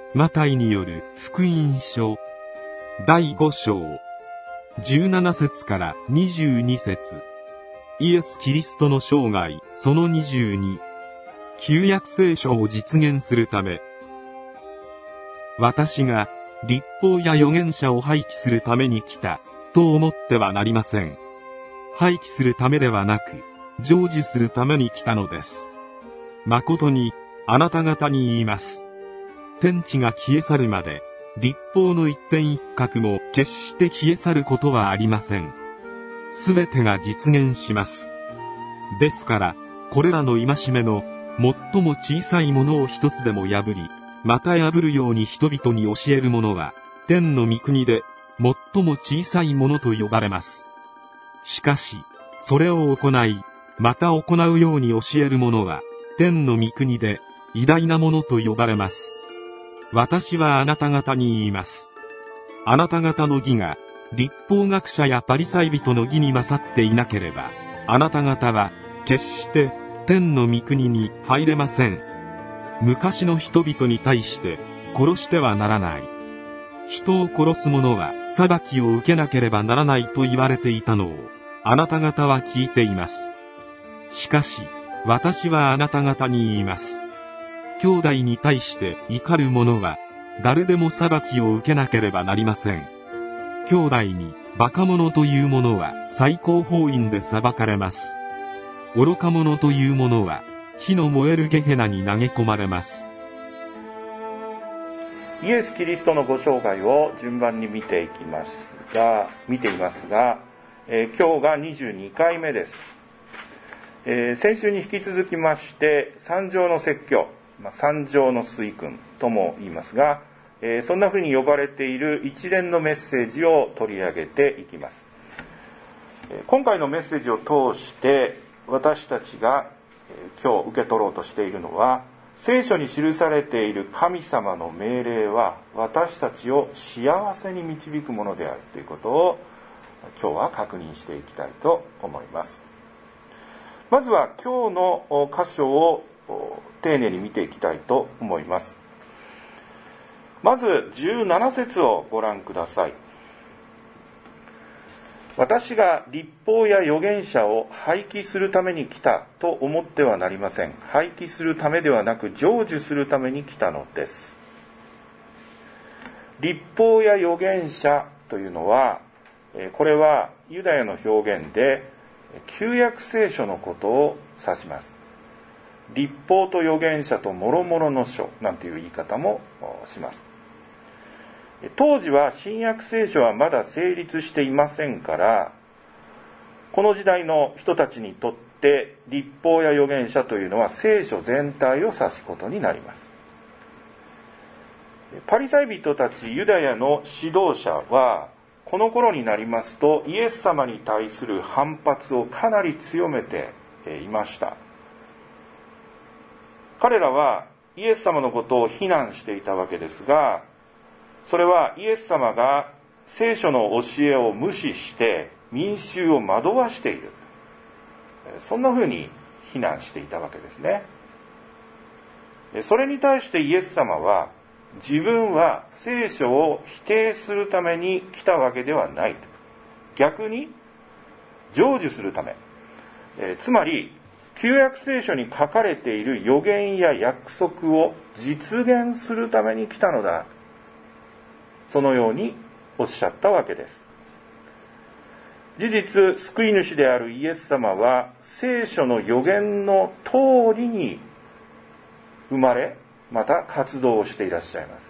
マタイによる福音書第5章17節から22節、イエス・キリストの生涯その22、旧約聖書を実現するため、私が律法や預言者を廃棄するために来たと思ってはなりません。廃棄するためではなく、成就するために来たのです。誠にあなた方に言います。天地が消え去るまで、律法の一点一画も決して消え去ることはありません。すべてが実現します。ですから、これらの戒めの最も小さいものを一つでも破り、また破るように人々に教える者は、天の御国で最も小さいものと呼ばれます。しかし、それを行い、また行うように教える者は、天の御国で偉大なものと呼ばれます。私はあなた方に言います。あなた方の義が律法学者やパリサイ人の義に勝っていなければ、あなた方は決して天の御国に入れません。昔の人々に対して殺してはならない。人を殺す者は裁きを受けなければならないと言われていたのをあなた方は聞いています。しかし私はあなた方に言います。兄弟に対して怒る者は誰でも裁きを受けなければなりません。兄弟にバカ者という者は最高法院で裁かれます。愚か者という者は火の燃えるゲヘナに投げ込まれます。 イエス・キリストのご生涯を順番に見ていますが、今日が22回目です。先週に引き続きまして三条の説教、三条の水訓とも言いますが、そんなふうに呼ばれている一連のメッセージを取り上げていきます。今回のメッセージを通して私たちが今日受け取ろうとしているのは、聖書に記されている神様の命令は私たちを幸せに導くものであるということを今日は確認していきたいと思います。まずは今日の箇所を丁寧に見ていきたいと思います。まず17節をご覧ください。私が律法や預言者を廃棄するために来たと思ってはなりません。廃棄するためではなく成就するために来たのです。律法や預言者というのは、これはユダヤの表現で旧約聖書のことを指します。律法と預言者と諸々の書なんていう言い方もします。当時は新約聖書はまだ成立していませんから、この時代の人たちにとって律法や預言者というのは聖書全体を指すことになります。パリサイ人たちユダヤの指導者はこの頃になりますとイエス様に対する反発をかなり強めていました。彼らはイエス様のことを非難していたわけですが、それはイエス様が聖書の教えを無視して民衆を惑わしている、そんなふうに非難していたわけですね。それに対してイエス様は自分は聖書を否定するために来たわけではないと、逆に成就するため、つまり旧約聖書に書かれている預言や約束を実現するために来たのだ、そのようにおっしゃったわけです。事実、救い主であるイエス様は聖書の預言の通りに生まれ、また活動をしていらっしゃいます。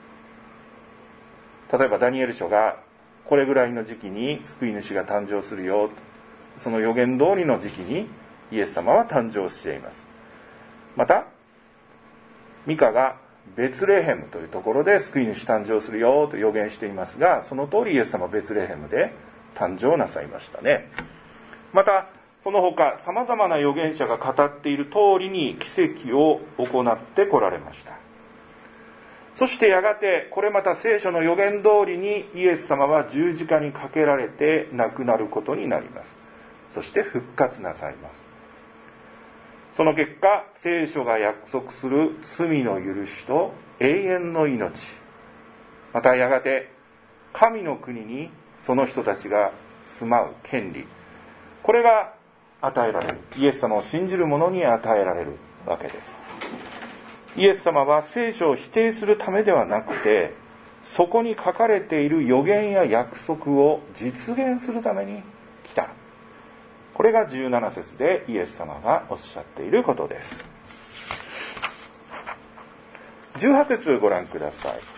例えばダニエル書がこれぐらいの時期に救い主が誕生するよ、その預言通りの時期にイエス様は誕生しています。またミカがベツレヘムというところで救い主誕生するよと予言していますが、その通りイエス様はベツレヘムで誕生なさいましたね。またその他さまざまな預言者が語っている通りに奇跡を行ってこられました。そしてやがてこれまた聖書の預言通りにイエス様は十字架にかけられて亡くなることになります。そして復活なさいます。 その結果、聖書が約束する罪の許しと永遠の命、またやがて神の国にその人たちが住まう権利、これが与えられる、イエス様を信じる者に与えられるわけです。イエス様は聖書を否定するためではなくて、そこに書かれている預言や約束を実現するために来た。これが17節でイエス様がおっしゃっていることです。18節をご覧ください。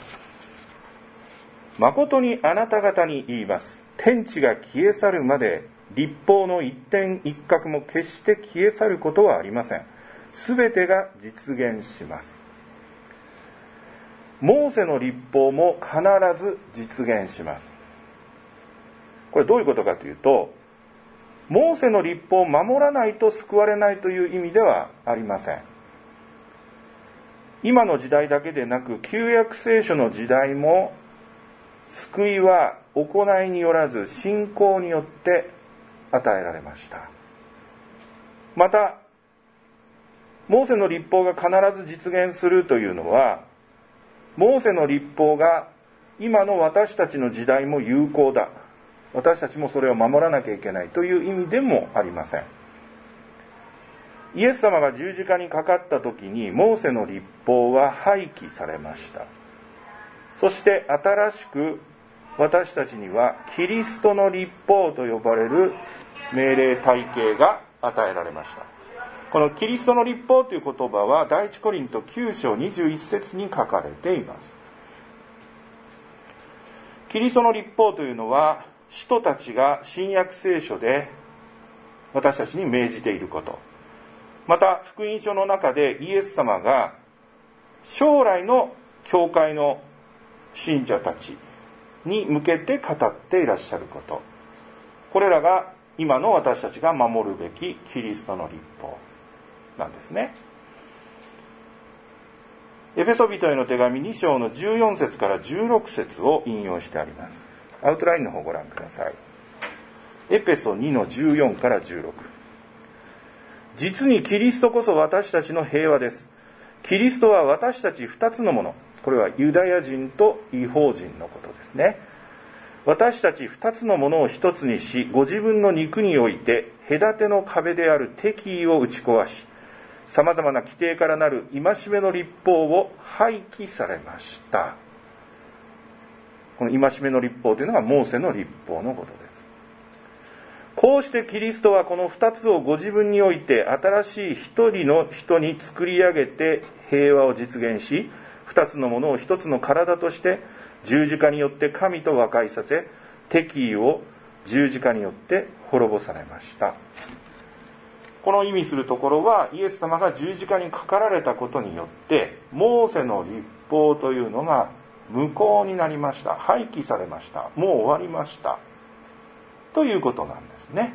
誠にあなた方に言います。天地が消え去るまで律法の一点一画も決して消え去ることはありません。すべてが実現します。モーセの律法も必ず実現します。これどういうことかというと、モーセの律法を守らないと救われないという意味ではありません。今の時代だけでなく、旧約聖書の時代も救いは行いによらず信仰によって与えられました。また、モーセの律法が必ず実現するというのは、モーセの律法が今の私たちの時代も有効だ、私たちもそれを守らなきゃいけないという意味でもありません。イエス様が十字架にかかった時にモーセの律法は廃棄されました。そして新しく私たちにはキリストの律法と呼ばれる命令体系が与えられました。このキリストの律法という言葉は第一コリント9章21節に書かれています。キリストの律法というのは使徒たちが新約聖書で私たちに命じていること、また福音書の中でイエス様が将来の教会の信者たちに向けて語っていらっしゃること、これらが今の私たちが守るべきキリストの律法なんですね。エフェソ人への手紙2章の14節から16節を引用してあります。アウトラインの方をご覧ください。エペソ2の14から16。実にキリストこそ私たちの平和です。キリストは私たち2つのもの、これはユダヤ人と異邦人のことですね。私たち2つのものを1つにし、ご自分の肉において隔ての壁である敵意を打ち壊し、さまざまな規定からなる戒めの律法を廃棄されました。この戒めの律法というのがモーセの律法のことです。こうしてキリストはこの2つをご自分において新しい一人の人に作り上げて平和を実現し、2つのものを1つの体として十字架によって神と和解させ、敵意を十字架によって滅ぼされました。この意味するところは、イエス様が十字架にかかられたことによってモーセの律法というのが無効になりました。廃棄されました。もう終わりましたということなんですね。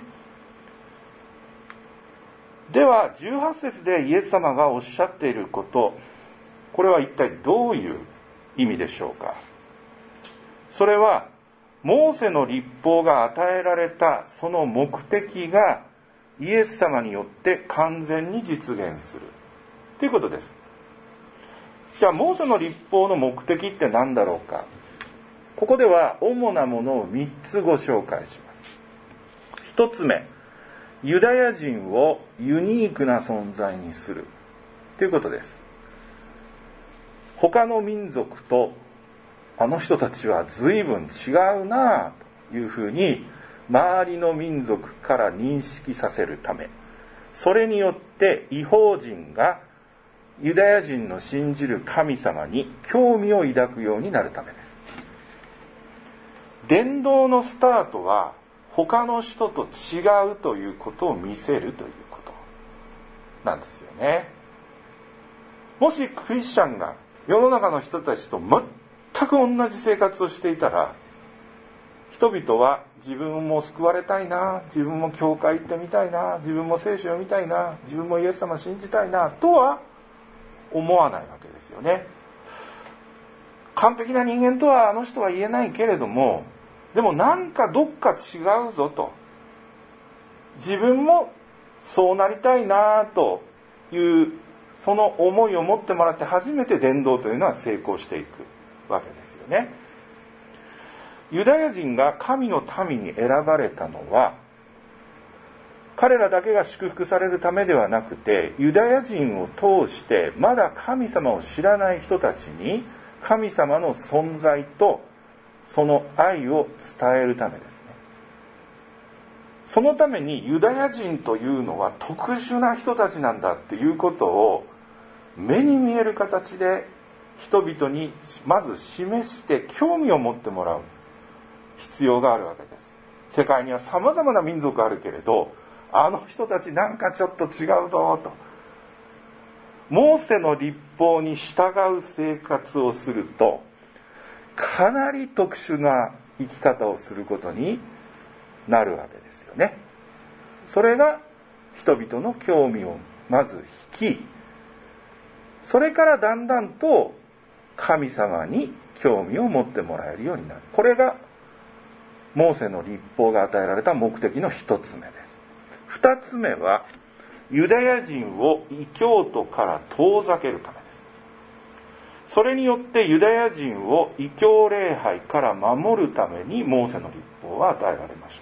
では18節でイエス様がおっしゃっていること、これは一体どういう意味でしょうか。それはモーセの律法が与えられたその目的がイエス様によって完全に実現するということです。じゃあモーセの律法の目的って何だろうか。ここでは主なものを3つご紹介します。1つ目、ユダヤ人をユニークな存在にするということです。他の民族とあの人たちは随分違うなというふうに周りの民族から認識させるため、それによって異邦人がユダヤ人の信じる神様に興味を抱くようになるためです。伝道のスタートは他の人と違うということを見せるということなんですよね。もしクリスチャンが世の中の人たちと全く同じ生活をしていたら、人々は自分も救われたいな、自分も教会行ってみたいな、自分も聖書読みたいな、自分もイエス様信じたいなとは思わないわけですよね。完璧な人間とはあの人は言えないけれども、でもなんかどっか違うぞと、自分もそうなりたいなというその思いを持ってもらって初めて伝道というのは成功していくわけですよね。ユダヤ人が神の民に選ばれたのは彼らだけが祝福されるためではなくて、ユダヤ人を通してまだ神様を知らない人たちに神様の存在とその愛を伝えるためですね。そのためにユダヤ人というのは特殊な人たちなんだっていうことを目に見える形で人々にまず示して興味を持ってもらう必要があるわけです。世界には様々な民族あるけれど、あの人たちなんかちょっと違うぞと。モーセの律法に従う生活をするとかなり特殊な生き方をすることになるわけですよね。それが人々の興味をまず引き、それからだんだんと神様に興味を持ってもらえるようになる。これがモーセの律法が与えられた目的の一つ目です。二つ目はユダヤ人を異教徒から遠ざけるためです。それによってユダヤ人を異教礼拝から守るためにモーセの律法は与えられました。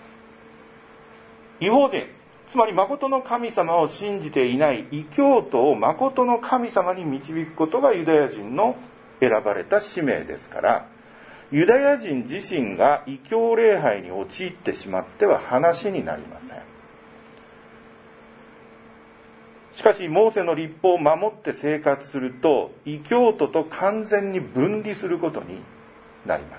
異邦人、つまり真の神様を信じていない異教徒を真の神様に導くことがユダヤ人の選ばれた使命ですから、ユダヤ人自身が異教礼拝に陥ってしまっては話になりません。しかしモーセの律法を守って生活すると異教徒と完全に分離することになります。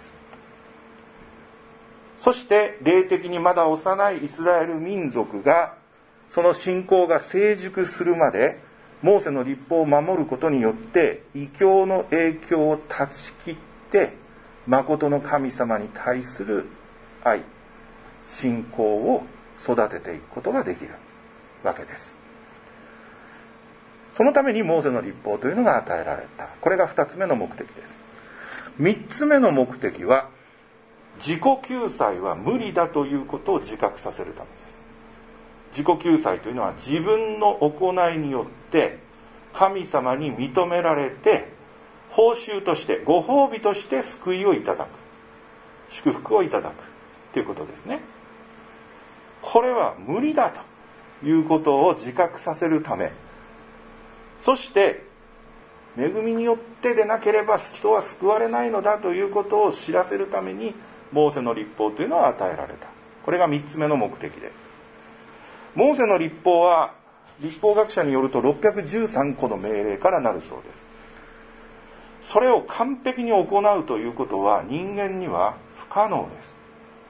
そして霊的にまだ幼いイスラエル民族がその信仰が成熟するまでモーセの律法を守ることによって異教の影響を断ち切って真の神様に対する愛、信仰を育てていくことができるわけです。そのためにモーセの律法というのが与えられた。これが2つ目の目的です。3つ目の目的は自己救済は無理だということを自覚させるためです。自己救済というのは自分の行いによって神様に認められて報酬としてご褒美として救いをいただく、祝福をいただくということですね。これは無理だということを自覚させるため、そして恵みによってでなければ人は救われないのだということを知らせるためにモーセの律法というのは与えられた。これが3つ目の目的です。モーセの律法は律法学者によると613個の命令からなるそうです。それを完璧に行うということは人間には不可能です。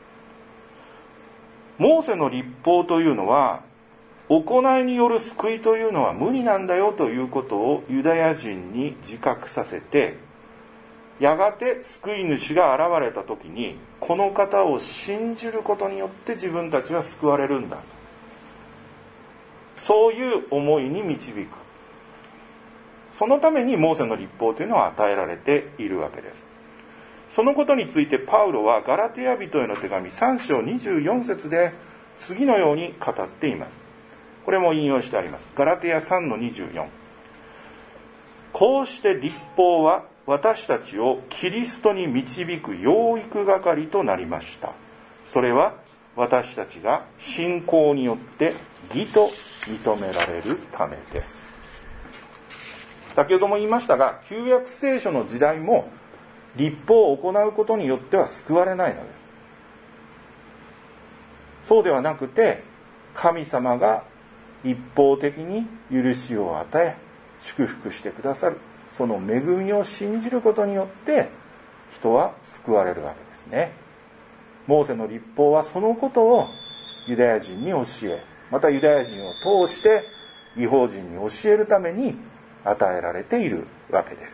モーセの律法というのは行いによる救いというのは無理なんだよということをユダヤ人に自覚させて、やがて救い主が現れた時にこの方を信じることによって自分たちは救われるんだ、そういう思いに導く。そのためにモーセの律法というのは与えられているわけです。そのことについてパウロはガラテヤ人への手紙3章24節で次のように語っています。これも引用してあります。ガラテヤ 3-24。こうして律法は私たちをキリストに導く養育係となりました。それは私たちが信仰によって義と認められるためです。先ほども言いましたが、旧約聖書の時代も律法を行うことによっては救われないのです。そうではなくて、神様が一方的に許しを与え祝福してくださる、その恵みを信じることによって人は救われるわけですね。モーセの律法はそのことをユダヤ人に教え、またユダヤ人を通して異邦人に教えるために与えられているわけです。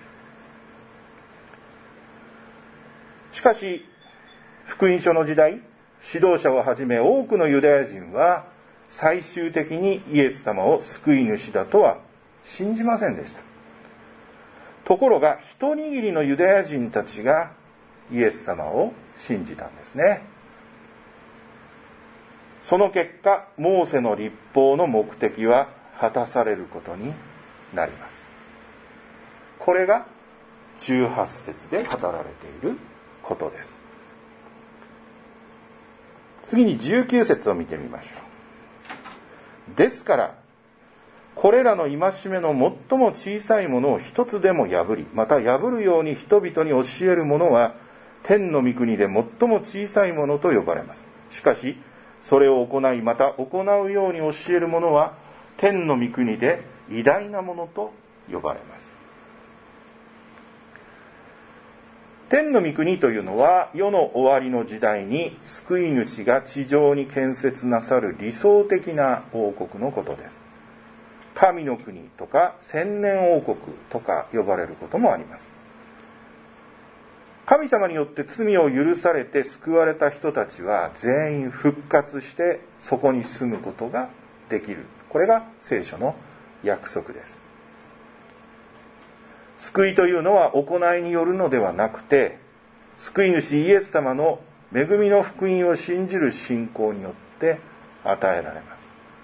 しかし福音書の時代、指導者をはじめ多くのユダヤ人は最終的にイエス様を救い主だとは信じませんでした。ところが一握りのユダヤ人たちがイエス様を信じたんですね。その結果、モーセの律法の目的は果たされることになります。これが18節で語られていることです。次に19節を見てみましょう。ですからこれらの戒めの最も小さいものを一つでも破り、また破るように人々に教える者は天の御国で最も小さいものと呼ばれます。しかしそれを行い、また行うように教える者は天の御国で偉大なものと呼ばれます。天の御国というのは、世の終わりの時代に救い主が地上に建設なさる理想的な王国のことです。神の国とか千年王国とか呼ばれることもあります。神様によって罪を許されて救われた人たちは全員復活してそこに住むことができる。これが聖書の約束です。救いというのは行いによるのではなくて、救い主イエス様の恵みの福音を信じる信仰によって与えられます。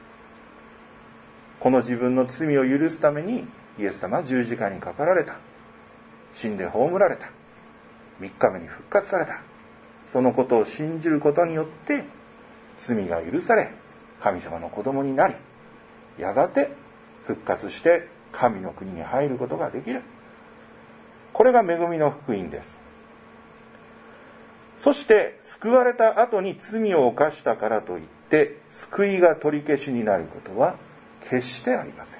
この自分の罪を許すためにイエス様は十字架にかかられた。死んで葬られた。3日目に復活された。そのことを信じることによって罪が許され、神様の子供になり、やがて復活して神の国に入ることができる。これが恵みの福音です。そして救われた後に罪を犯したからといって救いが取り消しになることは決してありません。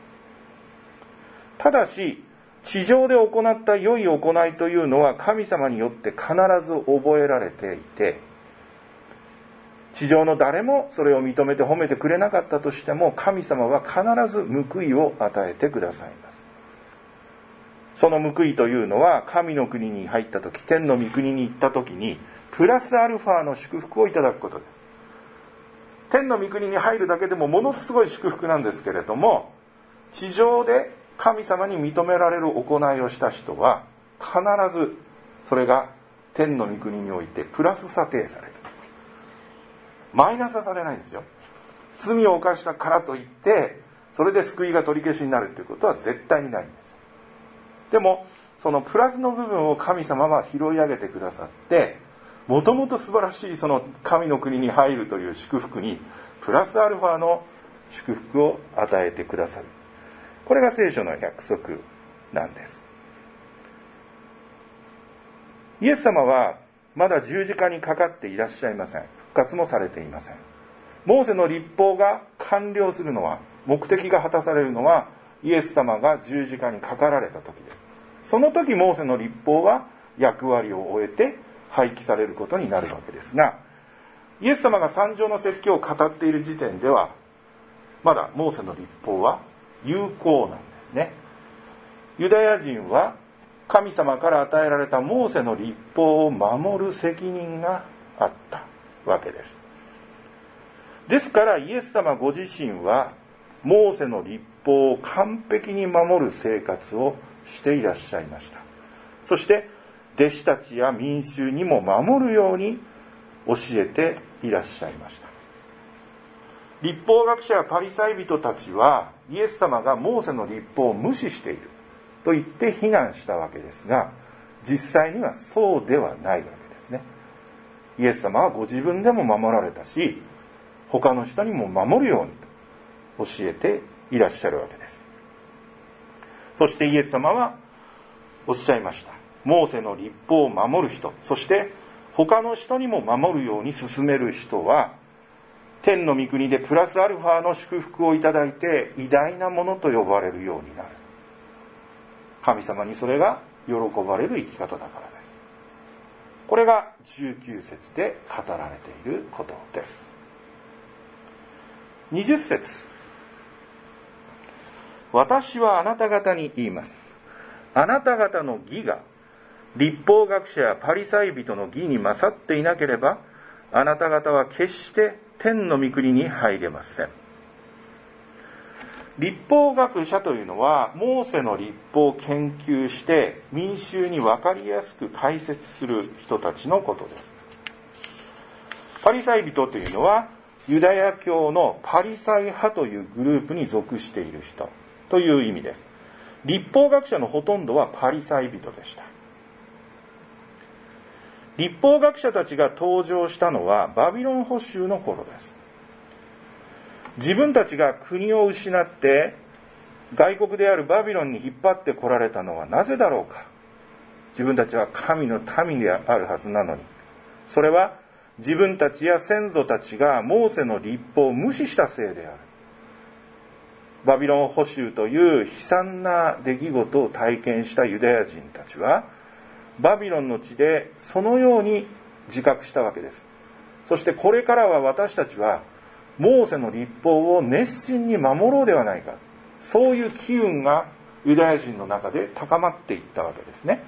ただし地上で行った良い行いというのは神様によって必ず覚えられていて、地上の誰もそれを認めて褒めてくれなかったとしても、神様は必ず報いを与えてくださいます。その報いというのは、神の国に入った時、天の御国に行った時にプラスアルファの祝福をいただくことです。天の御国に入るだけでもものすごい祝福なんですけれども、地上で神様に認められる行いをした人は必ずそれが天の御国においてプラス査定される。マイナスされないんですよ。罪を犯したからといってそれで救いが取り消しになるということは絶対にないんです。でもそのプラスの部分を神様は拾い上げてくださって、もともと素晴らしいその神の国に入るという祝福にプラスアルファの祝福を与えてくださる。これが聖書の約束なんです。イエス様はまだ十字架にかかっていらっしゃいません。復活もされていません。モーセの律法が完了するのは、目的が果たされるのはイエス様が十字架にかかられた時です。その時モーセの律法は役割を終えて廃棄されることになるわけですが、イエス様が三条の説教を語っている時点ではまだモーセの律法は有効なんですね。ユダヤ人は神様から与えられたモーセの律法を守る責任があったわけです。ですからイエス様ご自身はモーセの律法を完璧に守る生活をしていらっしゃいました。そして弟子たちや民衆にも守るように教えていらっしゃいました。律法学者やパリサイ人たちはイエス様がモーセの律法を無視していると言って非難したわけですが、実際にはそうではないわけですね。イエス様はご自分でも守られたし、他の人にも守るようにと教えていらっしゃるわけです。そしてイエス様はおっしゃいました。モーセの律法を守る人、そして他の人にも守るように進める人は天の御国でプラスアルファの祝福をいただいて偉大なものと呼ばれるようになる。神様にそれが喜ばれる生き方だからです。これが19節で語られていることです。20節。私はあなた方に言います。あなた方の義が律法学者やパリサイ人の義に勝っていなければ、あなた方は決して天の御国に入れません。律法学者というのはモーセの律法を研究して民衆に分かりやすく解説する人たちのことです。パリサイ人というのはユダヤ教のパリサイ派というグループに属している人という意味です。律法学者のほとんどはパリサイ人でした。律法学者たちが登場したのはバビロン捕囚の頃です。自分たちが国を失って外国であるバビロンに引っ張ってこられたのはなぜだろうか。自分たちは神の民であるはずなのに、それは自分たちや先祖たちがモーセの律法を無視したせいである。バビロン捕囚という悲惨な出来事を体験したユダヤ人たちはバビロンの地でそのように自覚したわけです。そしてこれからは私たちはモーセの律法を熱心に守ろうではないか、そういう機運がユダヤ人の中で高まっていったわけですね。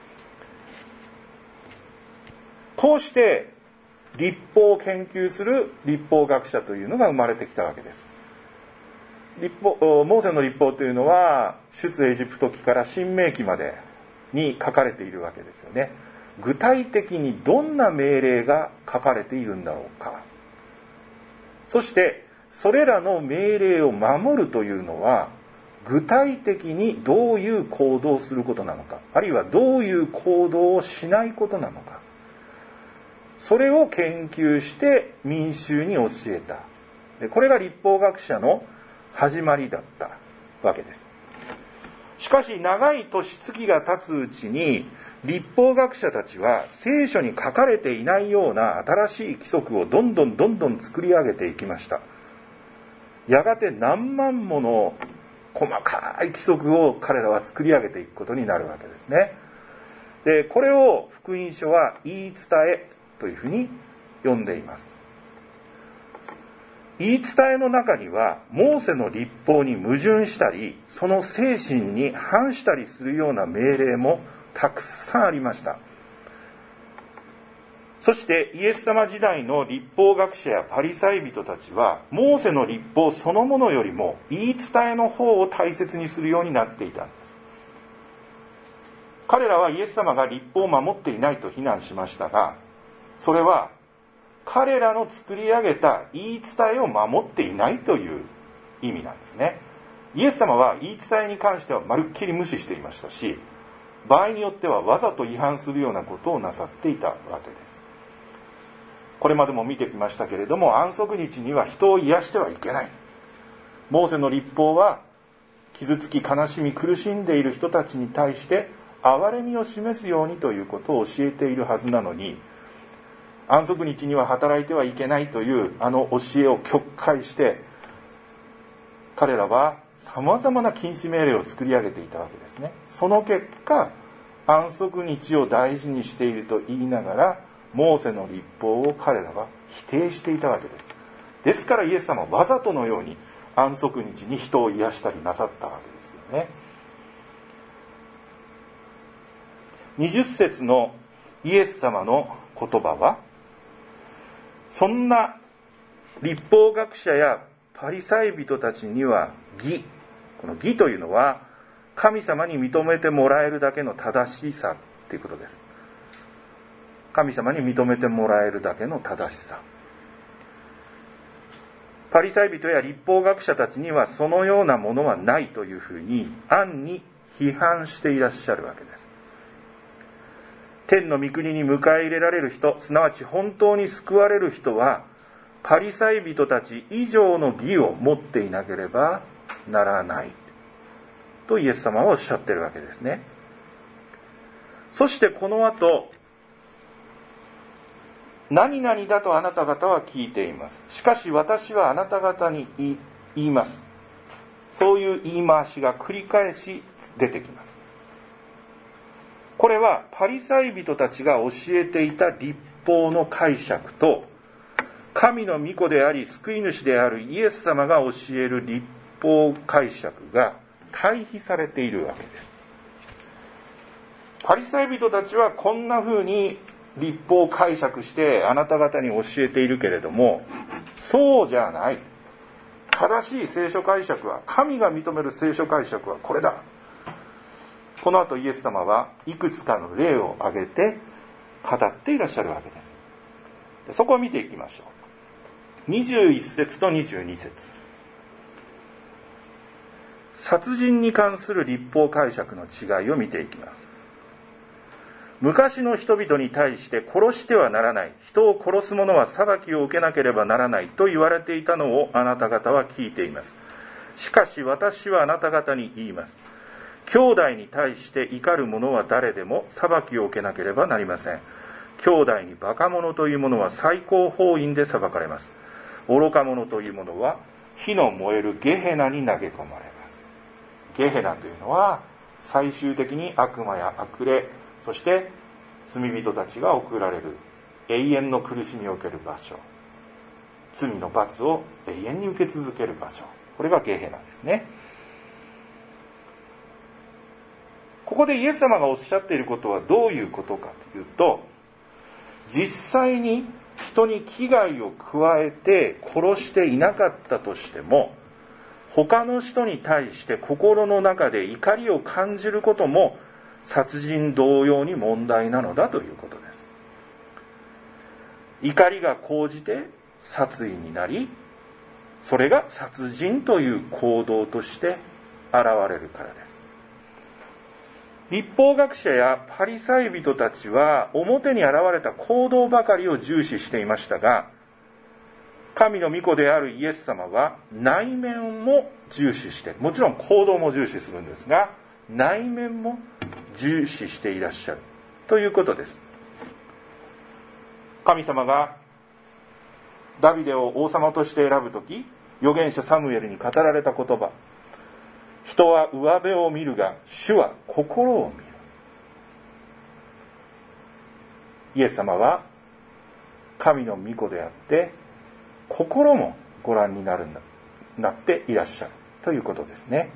こうして律法を研究する律法学者というのが生まれてきたわけです。モーセの律法というのは出エジプト記から新明記までに書かれているわけですよね。具体的にどんな命令が書かれているんだろうか。そしてそれらの命令を守るというのは具体的にどういう行動をすることなのか、あるいはどういう行動をしないことなのか、それを研究して民衆に教えた。これが律法学者の始まりだったわけです。しかし長い年月が経つうちに律法学者たちは聖書に書かれていないような新しい規則をどんどん作り上げていきました。やがて何万もの細かい規則を彼らは作り上げていくことになるわけですね。で、これを福音書は言い伝えというふうに呼んでいます。言い伝えの中にはモーセの律法に矛盾したり、その精神に反したりするような命令もたくさんありました。そしてイエス様時代の律法学者やパリサイ人たちはモーセの律法そのものよりも言い伝えの方を大切にするようになっていたんです。彼らはイエス様が律法を守っていないと非難しましたが、それは彼らの作り上げた言い伝えを守っていないという意味なんですね。イエス様は言い伝えに関してはまるっきり無視していましたし、場合によってはわざと違反するようなことをなさっていたわけです。これまでも見てきましたけれども、安息日には人を癒してはいけない。モーセの律法は傷つき悲しみ苦しんでいる人たちに対して憐れみを示すようにということを教えているはずなのに、安息日には働いてはいけないというあの教えを曲解して彼らはさまざまな禁止命令を作り上げていたわけですね。その結果、安息日を大事にしていると言いながらモーセの律法を彼らは否定していたわけです。ですからイエス様はわざとのように安息日に人を癒したりなさったわけですよね。20節のイエス様の言葉は、そんな律法学者やパリサイ人たちには義、この義というのは神様に認めてもらえるだけの正しさということです。神様に認めてもらえるだけの正しさ。パリサイ人や律法学者たちにはそのようなものはないというふうに暗に批判していらっしゃるわけです。天の御国に迎え入れられる人、すなわち本当に救われる人はパリサイ人たち以上の義を持っていなければならないとイエス様はおっしゃっているわけですね。そしてこの後、何々だとあなた方は聞いています。しかし私はあなた方に言います。そういう言い回しが繰り返し出てきます。これはパリサイ人たちが教えていた律法の解釈と神の御子であり救い主であるイエス様が教える律法解釈が対比されているわけです。パリサイ人たちはこんな風に律法を解釈してあなた方に教えているけれども、そうじゃない。正しい聖書解釈は、神が認める聖書解釈はこれだ。この後イエス様はいくつかの例を挙げて語っていらっしゃるわけです。そこを見ていきましょう。 21節と22節。殺人に関する律法解釈の違いを見ていきます。昔の人々に対して殺してはならない、人を殺す者は裁きを受けなければならないと言われていたのをあなた方は聞いています。しかし私はあなた方に言います。兄弟に対して怒る者は誰でも裁きを受けなければなりません。兄弟にバカ者という者は最高法院で裁かれます。愚か者という者は火の燃えるゲヘナに投げ込まれます。ゲヘナというのは最終的に悪魔や悪霊、そして罪人たちが送られる永遠の苦しみを受ける場所、罪の罰を永遠に受け続ける場所、これがゲヘナですね。ここでイエス様がおっしゃっていることはどういうことかというと、実際に人に危害を加えて殺していなかったとしても、他の人に対して心の中で怒りを感じることも殺人同様に問題なのだということです。怒りが高じて殺意になり、それが殺人という行動として現れるからです。律法学者やパリサイ人たちは表に現れた行動ばかりを重視していましたが、神の御子であるイエス様は内面も重視して、もちろん行動も重視するんですが、内面も重視していらっしゃるということです。神様がダビデを王様として選ぶとき、預言者サムエルに語られた言葉、人は上辺を見るが主は心を見る。イエス様は神の御子であって心もご覧になっていらっしゃるということですね。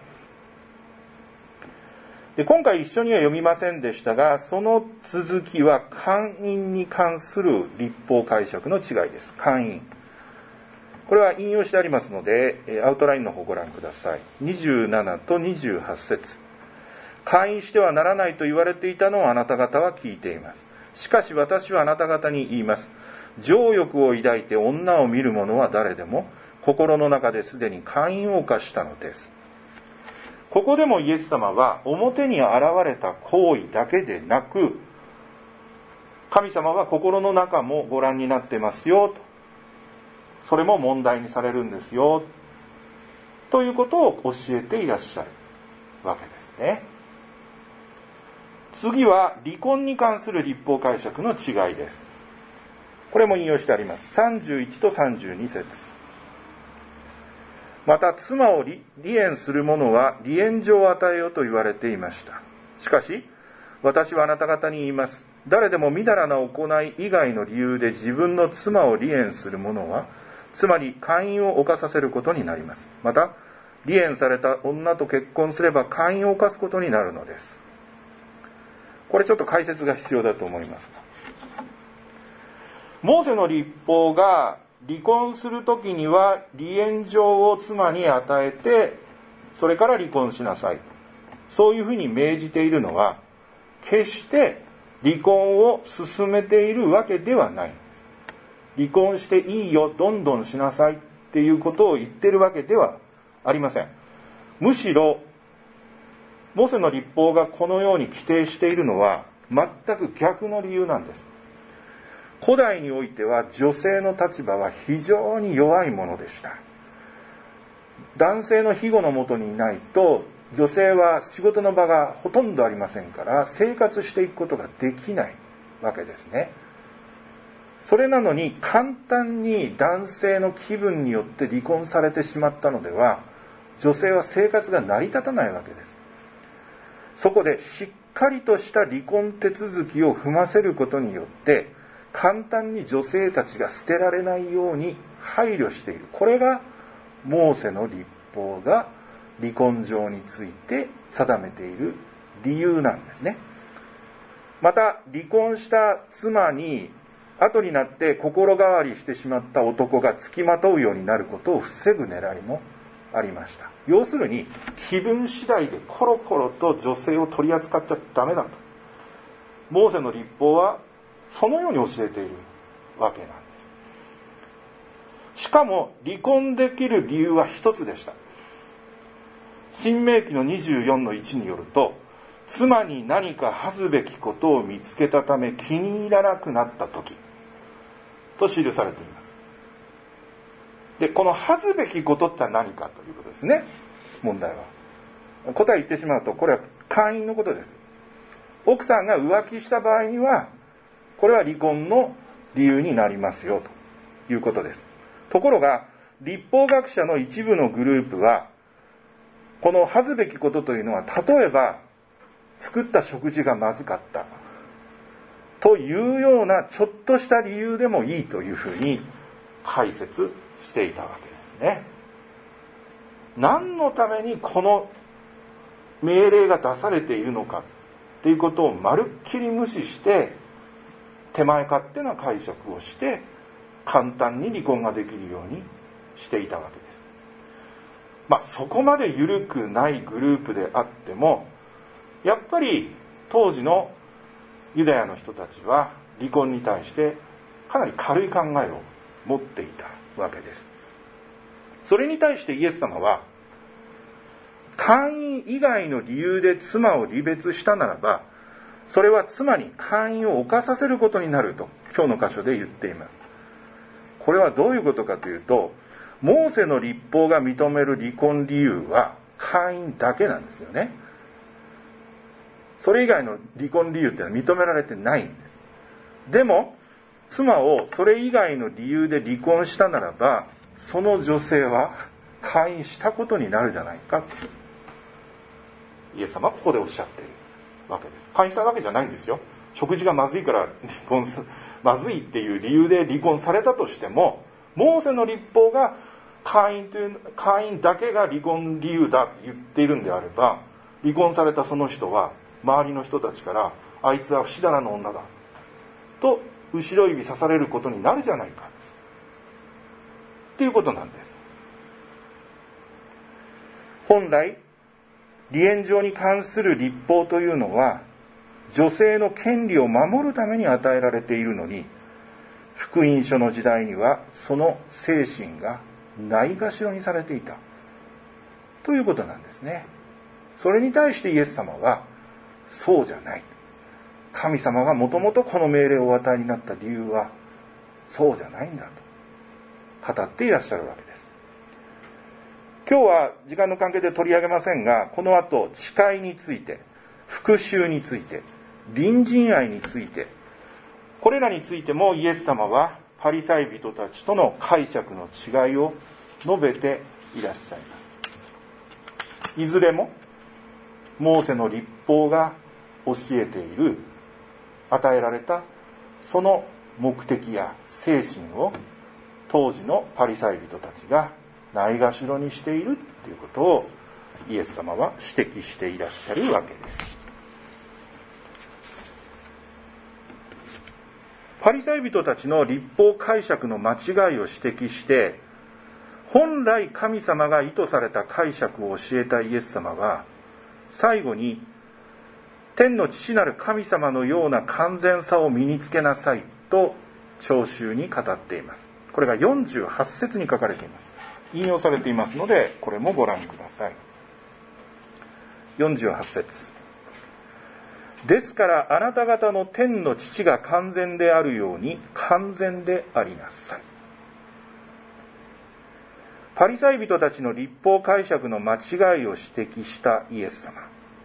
で、今回一緒には読みませんでしたが、その続きは姦淫に関する律法解釈の違いです。姦淫、これは引用してありますのでアウトラインの方をご覧ください。27と28節。姦淫してはならないと言われていたのをあなた方は聞いています。しかし私はあなた方に言います。情欲を抱いて女を見る者は誰でも心の中ですでに姦淫を犯したのです。ここでもイエス様は表に現れた行為だけでなく、神様は心の中もご覧になってますよと、それも問題にされるんですよということを教えていらっしゃるわけですね。次は離婚に関する律法解釈の違いです。これも引用してあります。31と32節。また妻を離縁する者は離縁状を与えようと言われていました。しかし私はあなた方に言います。誰でもみだらな行い以外の理由で自分の妻を離縁する者は、つまり姦淫を犯させることになります。また離縁された女と結婚すれば姦淫を犯すことになるのです。これちょっと解説が必要だと思います。モーセの律法が離婚するときには離縁状を妻に与えて、それから離婚しなさい、そういうふうに命じているのは、決して離婚を進めているわけではないんです。離婚していいよ、どんどんしなさいっていうことを言っているわけではありません。むしろモーセの律法がこのように規定しているのは全く逆の理由なんです。古代においては女性の立場は非常に弱いものでした。男性の庇護のもとにいないと女性は仕事の場がほとんどありませんから生活していくことができないわけですね。それなのに簡単に男性の気分によって離婚されてしまったのでは、女性は生活が成り立たないわけです。そこでしっかりとした離婚手続きを踏ませることによって簡単に女性たちが捨てられないように配慮している。これがモーセの律法が離婚状について定めている理由なんですね。また離婚した妻に後になって心変わりしてしまった男が付きまとうようになることを防ぐ狙いもありました。要するに気分次第でコロコロと女性を取り扱っちゃダメだと、モーセの律法はそのように教えているわけなんです。しかも離婚できる理由は一つでした。新明記の24の1によると、妻に何か恥ずべきことを見つけたため気に入らなくなった時と記されています。で、この恥ずべきことって何かということですね。問題は答え言ってしまうと、これは姦淫のことです。奥さんが浮気した場合には、これは離婚の理由になりますよということです。ところが律法学者の一部のグループは、この恥ずべきことというのは、例えば作った食事がまずかったというようなちょっとした理由でもいいというふうに解説していたわけですね。何のためにこの命令が出されているのかっていうことをまるっきり無視して、手前勝手な解釈をして簡単に離婚ができるようにしていたわけです。そこまで緩くないグループであっても、やっぱり当時のユダヤの人たちは離婚に対してかなり軽い考えを持っていたわけです。それに対してイエス様は、姦淫以外の理由で妻を離別したならば、それは妻に姦淫を犯させることになると今日の箇所で言っています。これはどういうことかというと、モーセの律法が認める離婚理由は姦淫だけなんですよね。それ以外の離婚理由ってのは認められてないんです。でも妻をそれ以外の理由で離婚したならば、その女性は姦淫したことになるじゃないかとイエス様はここでおっしゃっているわけです。姦淫したわけじゃないんですよ。食事がまずいからまずいっていう理由で離婚されたとしても、モーセの律法が姦淫だけが離婚理由だと言っているんであれば、離婚されたその人は周りの人たちから、あいつは不死だらの女だと後ろ指さされることになるじゃないかっていうことなんです。本来離縁状に関する律法というのは、女性の権利を守るために与えられているのに、福音書の時代にはその精神がないがしろにされていたということなんですね。それに対してイエス様は、そうじゃない、神様がもともとこの命令をお与えになった理由はそうじゃないんだと語っていらっしゃるわけです。今日は時間の関係で取り上げませんが、この後誓いについて、復讐について、隣人愛について、これらについてもイエス様はパリサイ人たちとの解釈の違いを述べていらっしゃいます。いずれもモーセの律法が教えている、与えられたその目的や精神を当時のパリサイ人たちがないがしろにしているということをイエス様は指摘していらっしゃるわけです。パリサイ人たちの律法解釈の間違いを指摘して、本来神様が意図された解釈を教えたイエス様は、最後に天の父なる神様のような完全さを身につけなさいと聴衆に語っています。これが48節に書かれています。引用されていますので、これもご覧ください。48節。ですからあなた方の天の父が完全であるように完全でありなさい。パリサイ人たちの律法解釈の間違いを指摘したイエス様。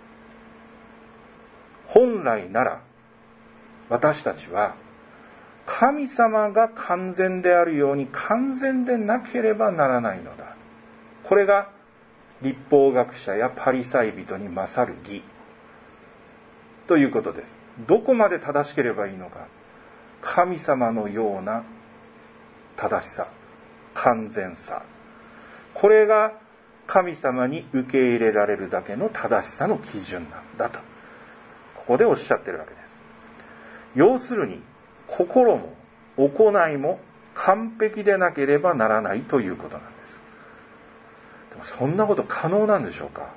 本来なら私たちは神様が完全であるように完全でなければならないのだ。これが律法学者やパリサイ人に勝る義ということです。どこまで正しければいいのか。神様のような正しさ、完全さ、これが神様に受け入れられるだけの正しさの基準なんだと、ここでおっしゃってるわけです。要するに心も行いも完璧でなければならないということなんです。でもそんなこと可能なんでしょうか。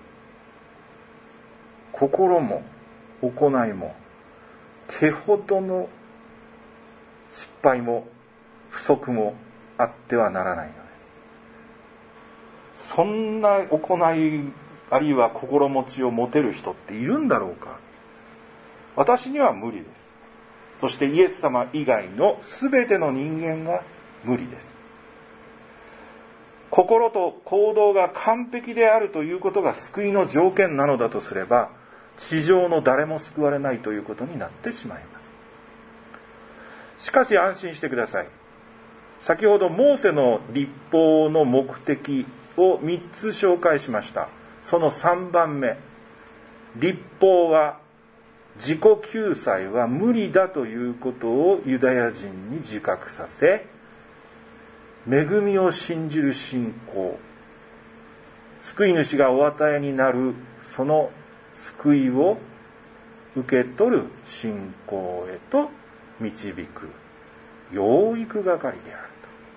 心も行いも毛ほどの失敗も不足もあってはならないのです。そんな行いあるいは心持ちを持てる人っているんだろうか。私には無理です。そしてイエス様以外の全ての人間が無理です。心と行動が完璧であるということが救いの条件なのだとすれば、地上の誰も救われないということになってしまいます。しかし安心してください。先ほどモーセの律法の目的を3つ紹介しました。その3番目、律法は自己救済は無理だということをユダヤ人に自覚させ、恵みを信じる信仰、救い主がお与えになるその救いを受け取る信仰へと導く養育係である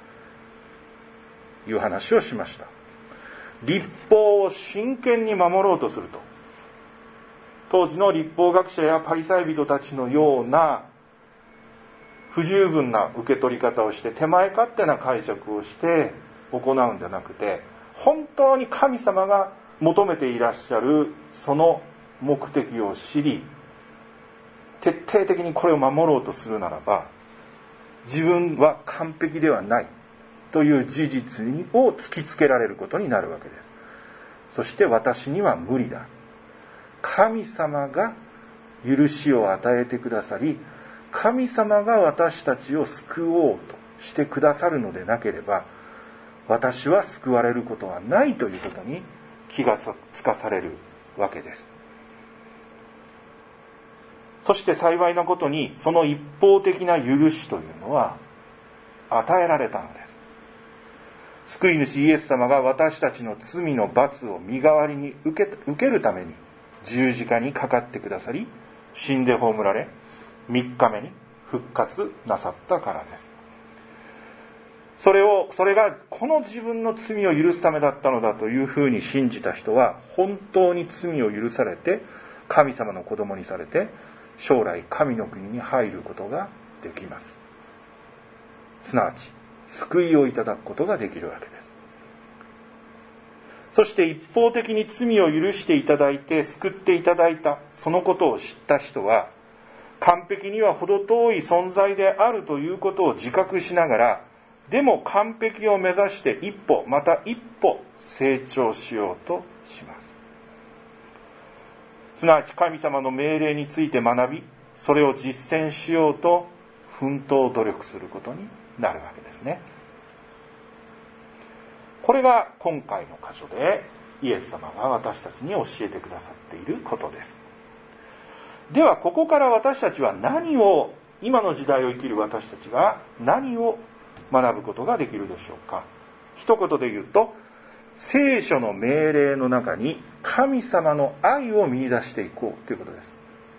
という話をしました。律法を真剣に守ろうとすると、当時の律法学者やパリサイ人たちのような不十分な受け取り方をして手前勝手な解釈をして行うんじゃなくて、本当に神様が求めていらっしゃるその目的を知り、徹底的にこれを守ろうとするならば、自分は完璧ではないという事実を突きつけられることになるわけです。そして私には無理だ。神様が許しを与えてくださり、神様が私たちを救おうとしてくださるのでなければ、私は救われることはないということに気がつかされるわけです。そして幸いなことに、その一方的な許しというのは与えられたのです。救い主イエス様が私たちの罪の罰を身代わりに受けるために十字架にかかってくださり、死んで葬られ、3日目に復活なさったからです。それがこの自分の罪を許すためだったのだというふうに信じた人は、本当に罪を許されて神様の子供にされて、将来神の国に入ることができます。すなわち救いをいただくことができるわけです。そして一方的に罪を許していただいて救っていただいたそのことを知った人は、完璧には程遠い存在であるということを自覚しながら、でも完璧を目指して一歩また一歩成長しようとします。すなわち神様の命令について学び、それを実践しようと奮闘努力することになるわけですね。これが今回の箇所でイエス様が私たちに教えてくださっていることです。ではここから私たちは今の時代を生きる私たちが何を学ぶことができるでしょうか。一言で言うと、聖書の命令の中に神様の愛を見出していこうということです。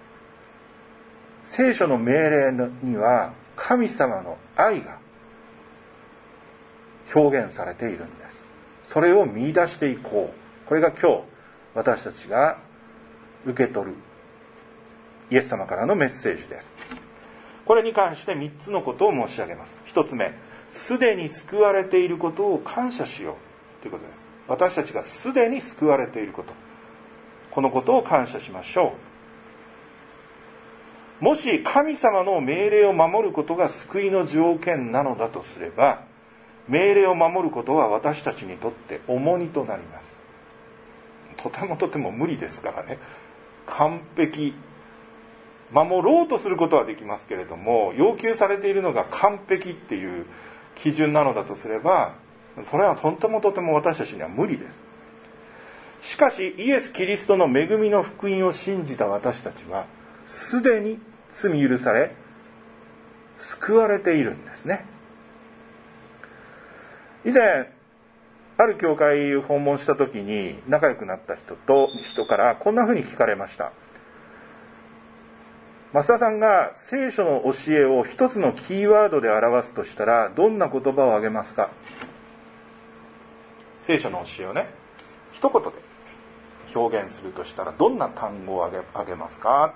聖書の命令には神様の愛が表現されているんです。それを見出していこう。これが今日私たちが受け取るイエス様からのメッセージです。これに関して3つのことを申し上げます。1つ目、すでに救われていることを感謝しようということです。私たちがすでに救われていること、このことを感謝しましょう。もし神様の命令を守ることが救いの条件なのだとすれば、命令を守ることは私たちにとって重荷となります。とても無理ですからね。完璧守ろうとすることはできますけれども、要求されているのが完璧っていう基準なのだとすれば、それはとても私たちには無理です。しかしイエス・キリストの恵みの福音を信じた私たちはすでに罪許され救われているんですね。以前ある教会を訪問した時に仲良くなった人からこんなふうに聞かれました。増田さんが聖書の教えを一つのキーワードで表すとしたらどんな言葉を挙げますか。聖書の教えをね、一言で表現するとしたらどんな単語を挙げますか。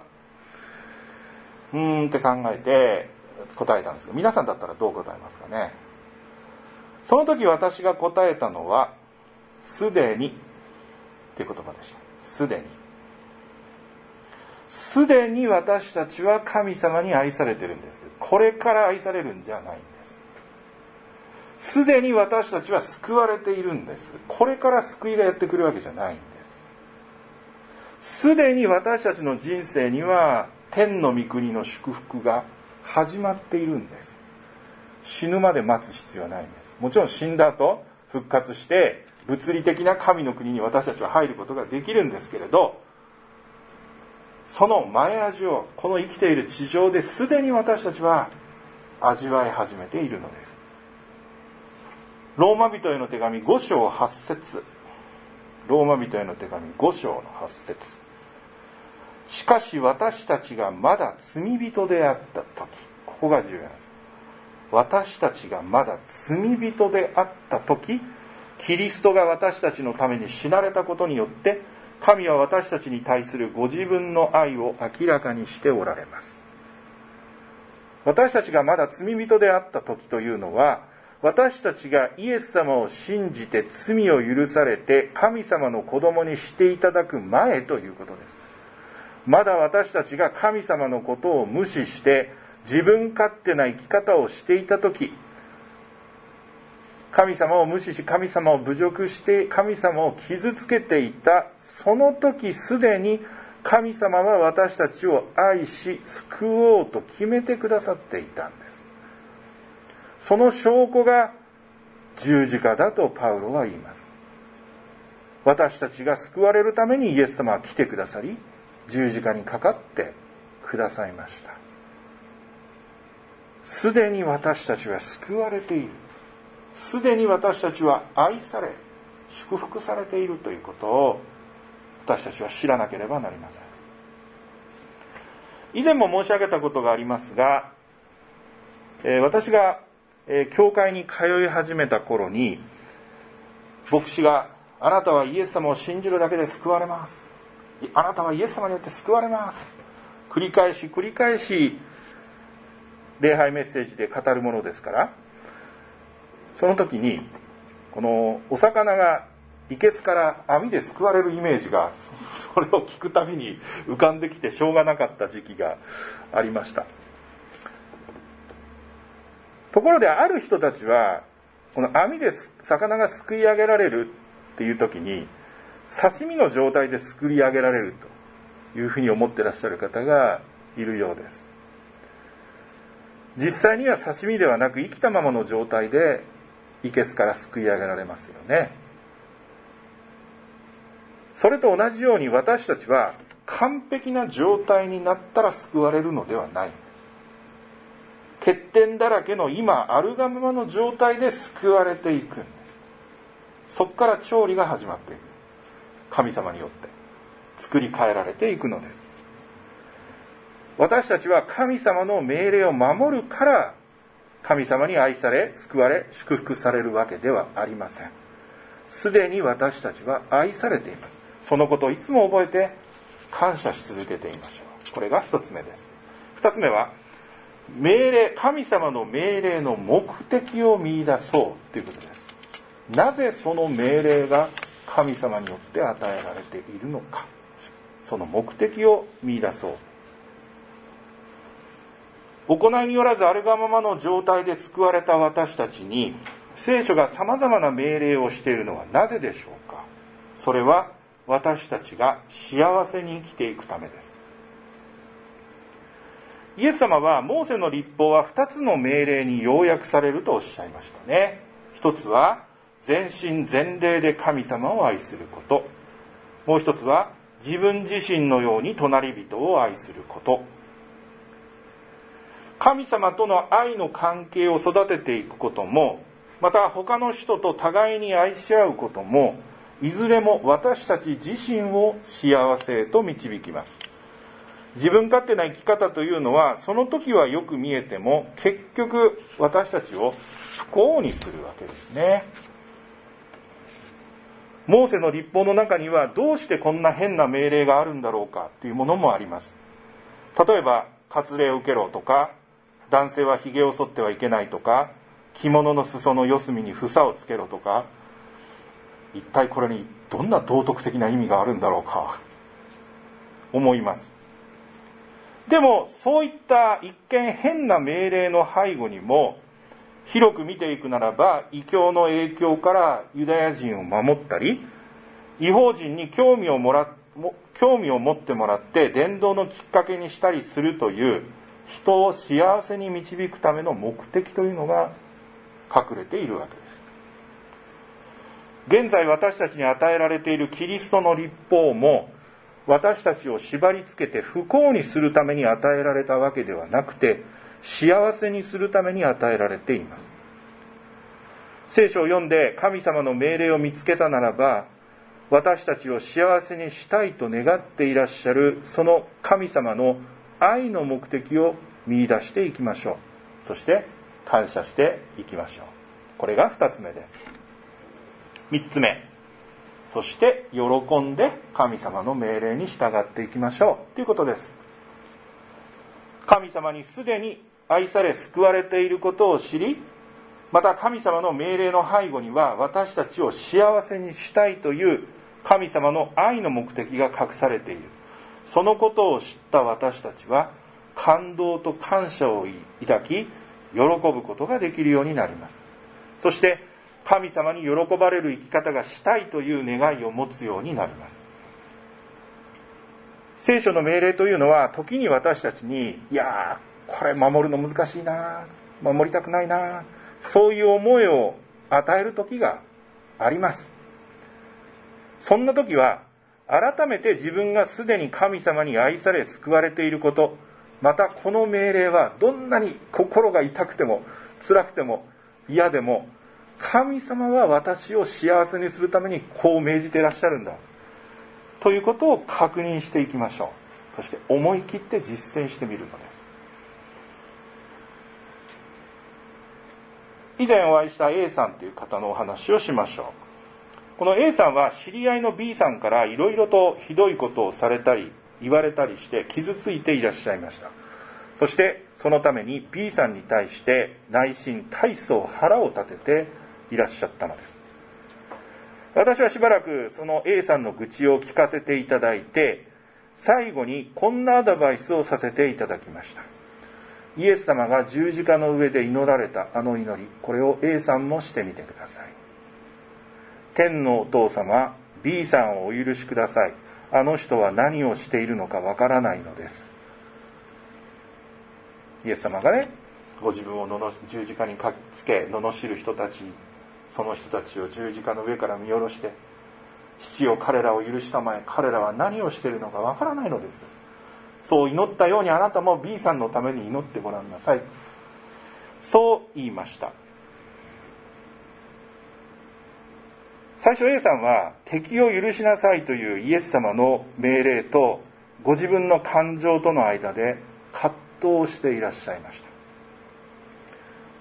って考えて答えたんですが、皆さんだったらどう答えますかね。 その時私が答えたのは、すでにという言葉でした。すでに。すでに私たちは神様に愛されているんです。これから愛されるんじゃないんです。すでに私たちは救われているんです。これから救いがやってくるわけじゃないんです。すでに私たちの人生には天の御国の祝福が始まっているんです。死ぬまで待つ必要はないんです。もちろん死んだ後復活して物理的な神の国に私たちは入ることができるんですけれど、その前味をこの生きている地上ですでに私たちは味わい始めているのです。ローマ人への手紙5章8節、ローマ人への手紙5章の8節。しかし私たちがまだ罪人であった時、ここが重要なんです。私たちがまだ罪人であった時、キリストが私たちのために死なれたことによって神は私たちに対するご自分の愛を明らかにしておられます。私たちがまだ罪人であった時というのは、私たちがイエス様を信じて罪を許されて神様の子供にしていただく前ということです。まだ私たちが神様のことを無視して自分勝手な生き方をしていた時、神様を無視し神様を侮辱して神様を傷つけていたその時、すでに神様は私たちを愛し救おうと決めてくださっていたんです。その証拠が十字架だとパウロは言います。私たちが救われるためにイエス様は来てくださり、十字架にかかってくださいました。すでに私たちは救われている。すでに私たちは愛され、祝福されているということを私たちは知らなければなりません。以前も申し上げたことがありますが、私が教会に通い始めた頃に、牧師が、あなたはイエス様を信じるだけで救われます。あなたはイエス様によって救われます。繰り返し礼拝メッセージで語るものですから、その時にこのお魚が生けすから網ですくわれるイメージが、それを聞くたびに浮かんできてしょうがなかった時期がありました。ところである人たちはこの網で魚がすくい上げられるっていう時に、刺身の状態ですくい上げられるというふうに思ってらっしゃる方がいるようです。実際には刺身ではなく生きたままの状態で生けすからすくい上げられますよね。それと同じように私たちは完璧な状態になったら救われるのではないんです。欠点だらけの今あるがままの状態で救われていくんです。そこから調理が始まっていく。神様によって作り変えられていくのです。私たちは神様の命令を守るから神様に愛され、救われ、祝福されるわけではありません。すでに私たちは愛されています。そのことをいつも覚えて感謝し続けていましょう。これが一つ目です。二つ目は、神様の命令の目的を見出そうということです。なぜその命令が神様によって与えられているのか、その目的を見出そう。行いによらずあるがままの状態で救われた私たちに聖書がさまざまな命令をしているのはなぜでしょうか。それは私たちが幸せに生きていくためです。イエス様はモーセの律法は2つの命令に要約されるとおっしゃいましたね。一つは全身全霊で神様を愛すること、もう一つは自分自身のように隣人を愛すること。神様との愛の関係を育てていくことも、また他の人と互いに愛し合うことも、いずれも私たち自身を幸せへと導きます。自分勝手な生き方というのは、その時はよく見えても結局私たちを不幸にするわけですね。モーセの律法の中にはどうしてこんな変な命令があるんだろうかというものもあります。例えば割礼を受けろとか、男性は髭を剃ってはいけないとか、 着物の裾の四隅に房をつけろとか、一体これにどんな道徳的な意味があるんだろうか思います。でもそういった一見変な命令の背後にも、広く見ていくならば異教の影響からユダヤ人を守ったり、異邦人に興味を持ってもらって伝道のきっかけにしたりするという人を幸せに導くための目的というのが隠れているわけです。現在私たちに与えられているキリストの律法も、私たちを縛り付けて不幸にするために与えられたわけではなくて、幸せにするために与えられています。聖書を読んで神様の命令を見つけたならば、私たちを幸せにしたいと願っていらっしゃるその神様の愛の目的を見出していきましょう。そして感謝していきましょう。これが2つ目です。3つ目、そして喜んで神様の命令に従っていきましょうということです。神様にすでに愛され救われていることを知り、また神様の命令の背後には私たちを幸せにしたいという神様の愛の目的が隠されている。そのことを知った私たちは感動と感謝を抱き、喜ぶことができるようになります。そして神様に喜ばれる生き方がしたいという願いを持つようになります。聖書の命令というのは時に私たちに、いやこれ守るの難しいな、守りたくないな、そういう思いを与える時があります。そんな時は改めて自分がすでに神様に愛され救われていること、またこの命令はどんなに心が痛くても辛くても嫌でも、神様は私を幸せにするためにこう命じていらっしゃるんだということを確認していきましょう。そして思い切って実践してみるのです。以前お会いした A さんという方のお話をしましょう。この A さんは知り合いの B さんからいろいろとひどいことをされたり言われたりして傷ついていらっしゃいました。そしてそのために B さんに対して内心大層腹を立てていらっしゃったのです。私はしばらくその A さんの愚痴を聞かせていただいて、最後にこんなアドバイスをさせていただきました。イエス様が十字架の上で祈られたあの祈り、これを A さんもしてみてください。天のお父様、 B さんをお許しください。あの人は何をしているのかわからないのです。イエス様がね、ご自分を十字架にかつけ罵る人たち、その人たちを十字架の上から見下ろして、父よ彼らを許したまえ、彼らは何をしているのかわからないのです。そう祈ったようにあなたも B さんのために祈ってごらんなさい。そう言いました。最初 A さんは敵を許しなさいというイエス様の命令とご自分の感情との間で葛藤をしていらっしゃいました。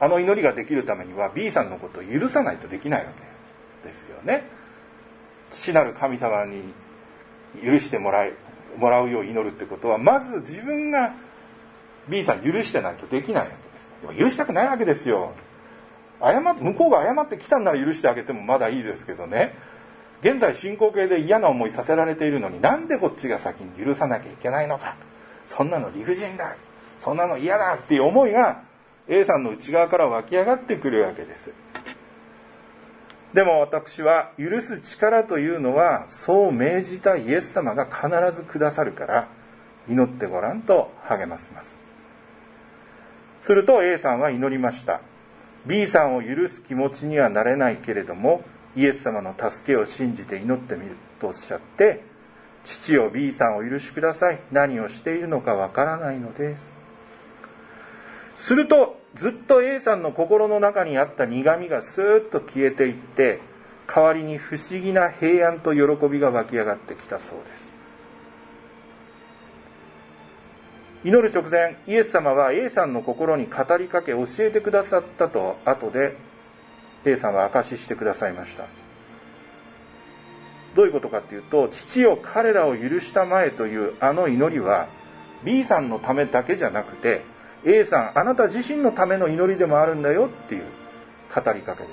あの祈りができるためには B さんのことを許さないとできないわけですよね。父なる神様に許してもらうよう祈るってことは、まず自分が B さん許してないとできないわけです。でも許したくないわけですよ。向こうが謝ってきたんなら許してあげてもまだいいですけどね、現在進行形で嫌な思いさせられているのに、なんでこっちが先に許さなきゃいけないのか、そんなの理不尽だ、そんなの嫌だっていう思いが A さんの内側から湧き上がってくるわけです。でも私は、許す力というのはそう命じたイエス様が必ずくださるから祈ってごらんと励まします。すると A さんは祈りました。 B さんを許す気持ちにはなれないけれども、イエス様の助けを信じて祈ってみるとおっしゃって、父よ B さんを許しください、何をしているのかわからないのです。するとずっと A さんの心の中にあった苦みがスーッと消えていって、代わりに不思議な平安と喜びが湧き上がってきたそうです。祈る直前、イエス様は A さんの心に語りかけ教えてくださったと後で A さんは証ししてくださいました。どういうことかというと、父よ彼らを許したまえというあの祈りは B さんのためだけじゃなくて、 A さんあなた自身のための祈りでもあるんだよっていう、 語りかけです。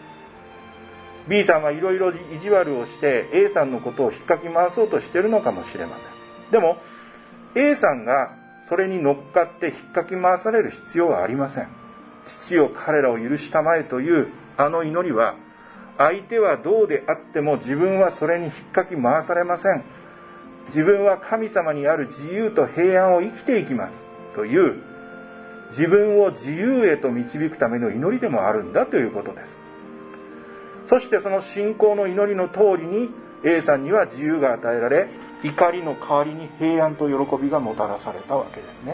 B さんはいろいろ意地悪をして A さんのことを引っかき回そうとしているのかもしれません。でも A さんがそれに乗っかって引っかき回される必要はありません。父よ彼らを許したまえというあの祈りは、相手はどうであっても自分はそれに引っかき回されません。自分は神様にある自由と平安を生きていきますという自分を自由へと導くための祈りでもあるんだということです。そしてその信仰の祈りの通りに A さんには自由が与えられ、怒りの代わりに平安と喜びがもたらされたわけですね。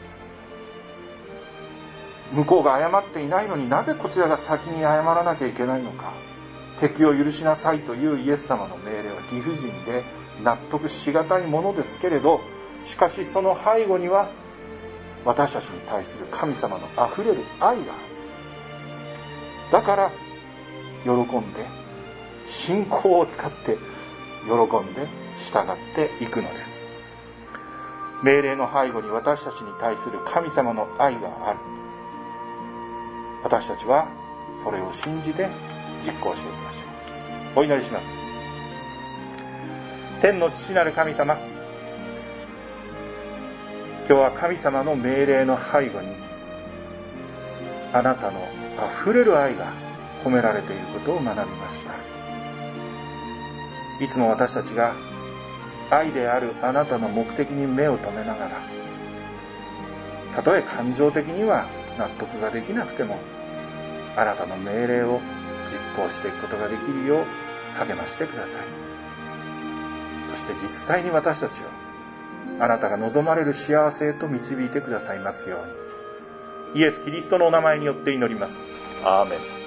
向こうが謝っていないのになぜこちらが先に謝らなきゃいけないのか。敵を許しなさいというイエス様の命令は理不尽で納得しがたいものですけれど、しかしその背後には私たちに対する神様のあふれる愛がある。だから喜んで、信仰を使って喜んで従っていくのです。命令の背後に私たちに対する神様の愛がある。私たちはそれを信じて実行していきましょう。お祈りします。天の父なる神様、今日は神様の命令の背後にあなたのあふれる愛が込められていることを学びました。いつも私たちが愛であるあなたの目的に目を留めながら、たとえ感情的には納得ができなくてもあなたの命令を実行していくことができるよう励ましてください。そして実際に私たちをあなたが望まれる幸せへと導いてくださいますように、イエス・キリストのお名前によって祈ります。アーメン。